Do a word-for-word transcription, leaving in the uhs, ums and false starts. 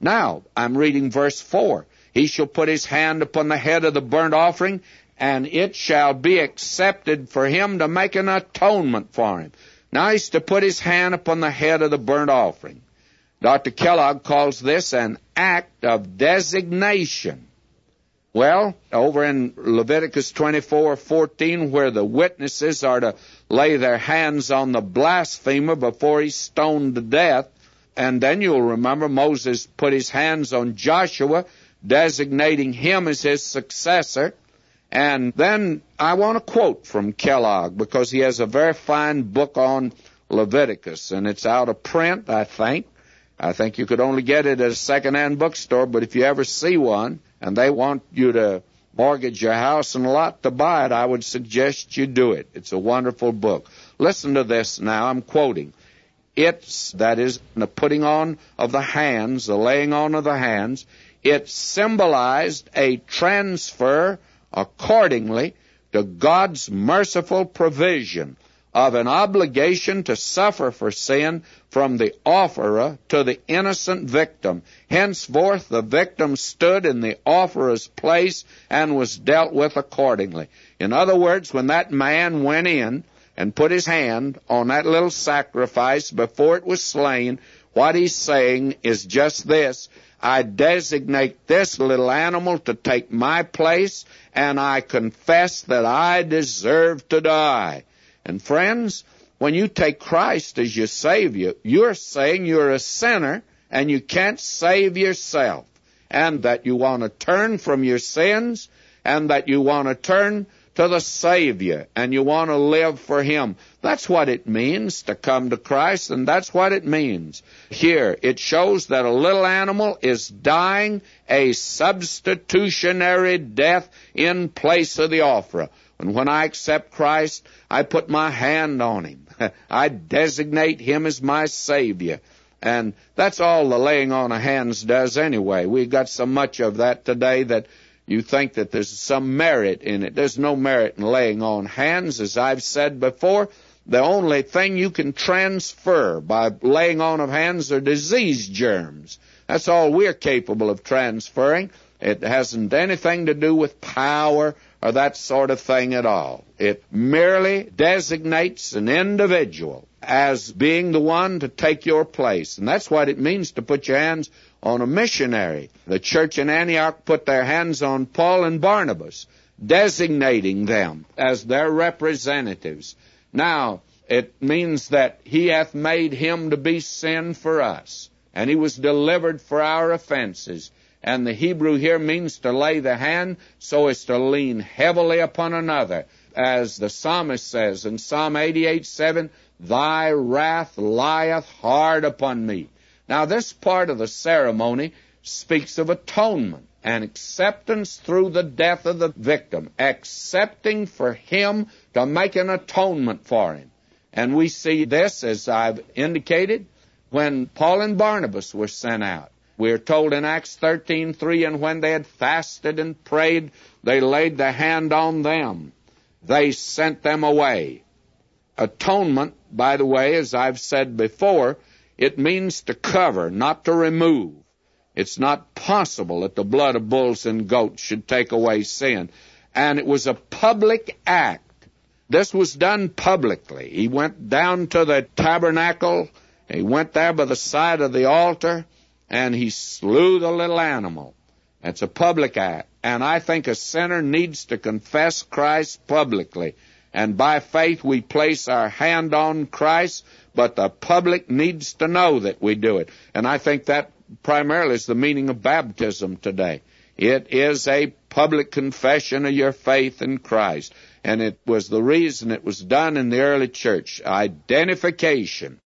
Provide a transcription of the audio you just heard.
Now, I'm reading verse four. He shall put his hand upon the head of the burnt offering, and it shall be accepted for him to make an atonement for him. Now he's to put his hand upon the head of the burnt offering. Doctor Kellogg calls this an act of designation. Well, over in Leviticus twenty-four fourteen, where the witnesses are to lay their hands on the blasphemer before he's stoned to death, and then you'll remember Moses put his hands on Joshua, designating him as his successor. And then I want to quote from Kellogg, because he has a very fine book on Leviticus, and it's out of print, I think. I think you could only get it at a second-hand bookstore, but if you ever see one and they want you to mortgage your house and lot to buy it, I would suggest you do it. It's a wonderful book. Listen to this now. I'm quoting. It's, that is, the putting on of the hands, the laying on of the hands, it symbolized a transfer accordingly to God's merciful provision of an obligation to suffer for sin from the offerer to the innocent victim. Henceforth the victim stood in the offerer's place and was dealt with accordingly. In other words, when that man went in and put his hand on that little sacrifice before it was slain, what he's saying is just this: I designate this little animal to take my place, and I confess that I deserve to die. And friends, when you take Christ as your Savior, you're saying you're a sinner and you can't save yourself, and that you want to turn from your sins, and that you want to turn to the Savior, and you want to live for Him. That's what it means to come to Christ, and that's what it means. Here, it shows that a little animal is dying a substitutionary death in place of the offerer. And when I accept Christ, I put my hand on Him. I designate Him as my Savior. And that's all the laying on of hands does anyway. We've got so much of that today that you think that there's some merit in it. There's no merit in laying on hands. As I've said before, the only thing you can transfer by laying on of hands are disease germs. That's all we're capable of transferring. It hasn't anything to do with power or that sort of thing at all. It merely designates an individual as being the one to take your place. And that's what it means to put your hands on a missionary. The church in Antioch put their hands on Paul and Barnabas, designating them as their representatives. Now, it means that He hath made Him to be sin for us, and He was delivered for our offenses. And the Hebrew here means to lay the hand so as to lean heavily upon another. As the psalmist says in Psalm eighty-eight seven, Thy wrath lieth hard upon me. Now this part of the ceremony speaks of atonement and acceptance through the death of the victim, accepting for him to make an atonement for him. And we see this, as I've indicated, when Paul and Barnabas were sent out. We are told in Acts thirteen three, and when they had fasted and prayed, they laid their hand on them. They sent them away. Atonement, by the way, as I've said before, it means to cover, not to remove. It's not possible that the blood of bulls and goats should take away sin. And it was a public act. This was done publicly. He went down to the tabernacle. He went there by the side of the altar, and he slew the little animal. It's a public act. And I think a sinner needs to confess Christ publicly. And by faith we place our hand on Christ, but the public needs to know that we do it. And I think that primarily is the meaning of baptism today. It is a public confession of your faith in Christ. And it was the reason it was done in the early church. Identification.